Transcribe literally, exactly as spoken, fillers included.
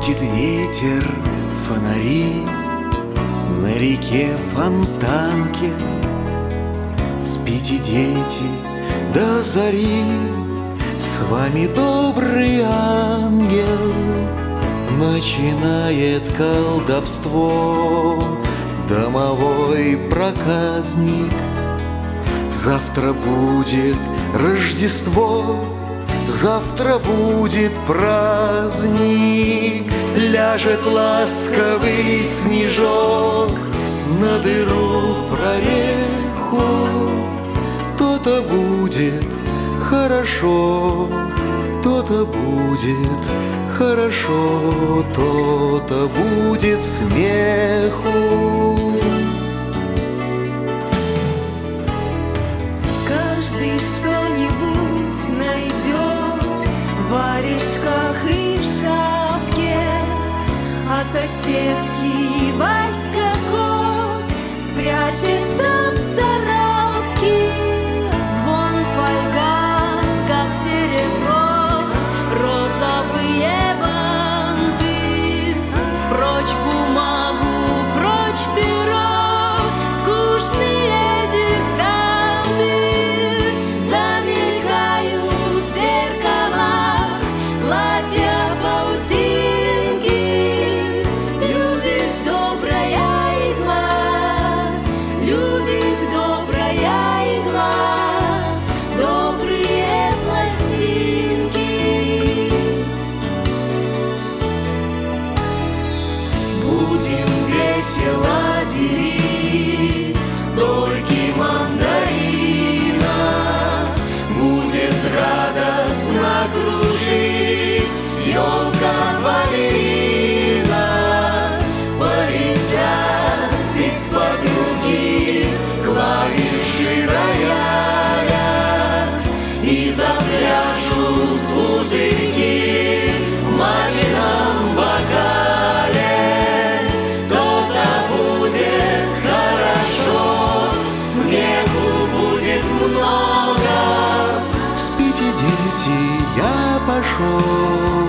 Крутит ветер фонари на реке Фонтанке. Спите, дети, до зари, с вами добрый ангел. Начинает колдовство домовой проказник. Завтра будет Рождество, завтра будет праздник. Ляжет ласковый снежок на дыру прореху. То-то будет хорошо, то-то будет хорошо, то-то будет смеху. Каждый что-нибудь найдет в варежках и в шапке, а соседский Васька кот спрячется в царапке. Звон фольга, как серебро, розовые банты. Прочь бумагу, прочь перо, скучные диктанты. Замелькают в зеркалах платья паутинки. Любит добрая игла, любит добрая игла добрые пластинки. Будем весело делить дольки мандарина. Будет радостно кружить елка-балерина. Полетят из-под руки клавиши рояля и запляшут пузырьки в мамином бокале. То-то будет хорошо, смеху будет много. Спите, дети, я пошел.